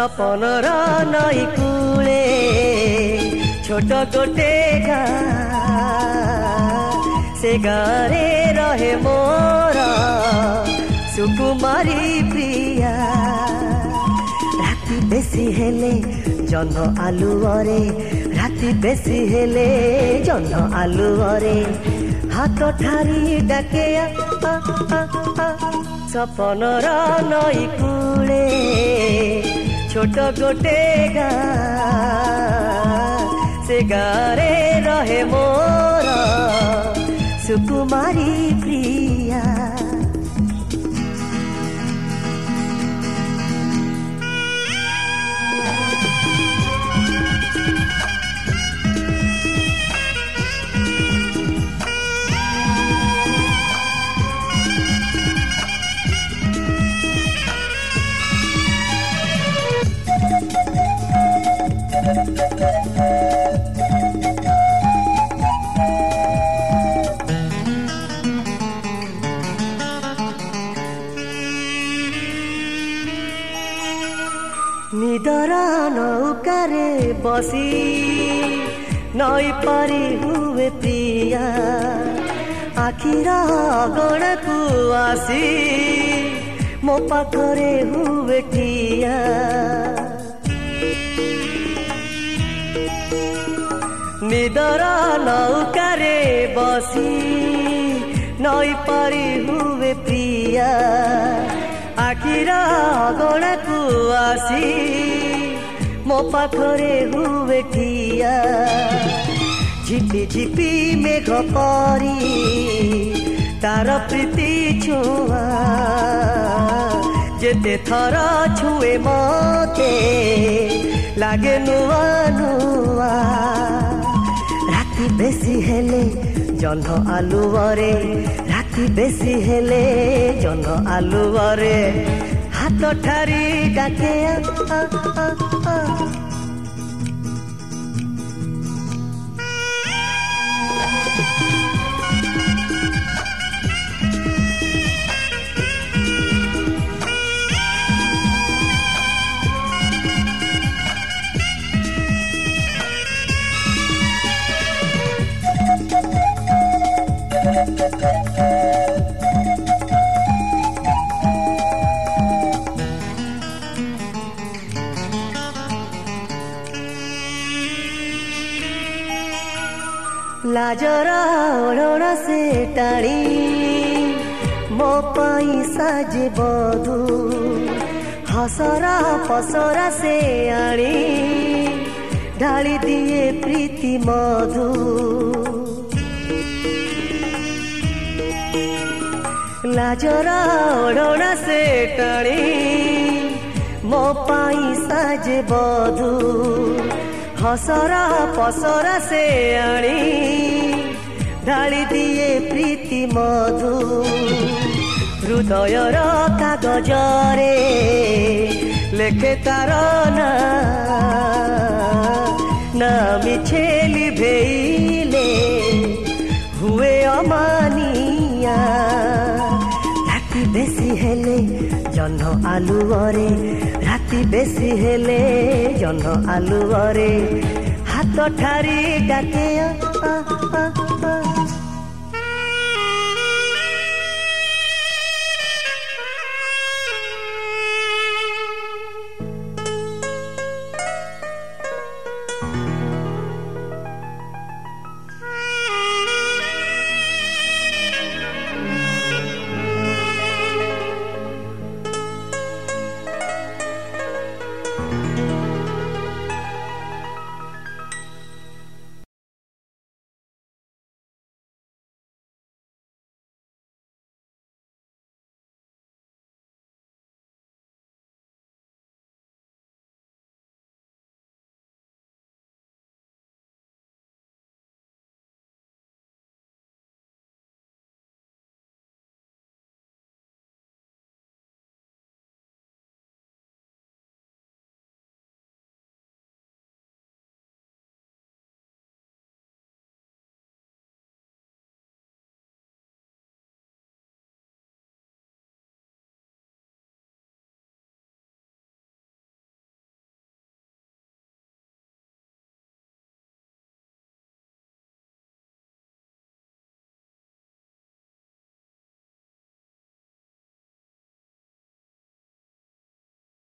सपनर नई कूले छोट गोटे से गारे रहे मोर सुकुमारी प्रिया। राति बेसी हेले जह्न आलुअरे राति बेसी हेले जह्न आलुअरे हाथ ठारी डाके सपनर नई कूले छोट गोटे से गारे रहे मोर सुकुमारी प्रिया। निदर नौकारे बसी नई पारी हुए प्रिया। आखिर अगणा को आसी मो पाखरे हुए ठिया। निदर नौकारे बसी नई पारी हुए प्रिया। आखिर अगणा को आसी मो पाखरे हुए ठिया। झिपी झिपी मेघ परी तार प्रीति छुआ जेते थर छुए मते लागे नुआ नुआ। राति बेसी हेले जह्न आलुअरे राति बेसी हेले जह्न आलुअरे हाथ ठारी डाके लाजर ओढ़ना से टाणी मो पाई साजे बधू हसरा पसरा से आणी ढाली दिए प्रीति मधु। लाजर ओढ़ना से टाणी मो पाई साजे बधू हसरा पसरा से आणी ढाली दिए प्रीति मधु। हृदयर कागजरे लेखे तार ना मिछे लिभेइले हुए अमानिया। राति बेसी हेले जह्न आलुअरे राति बेसी हेले जह्न आलुअरे हाथ ठारी डाके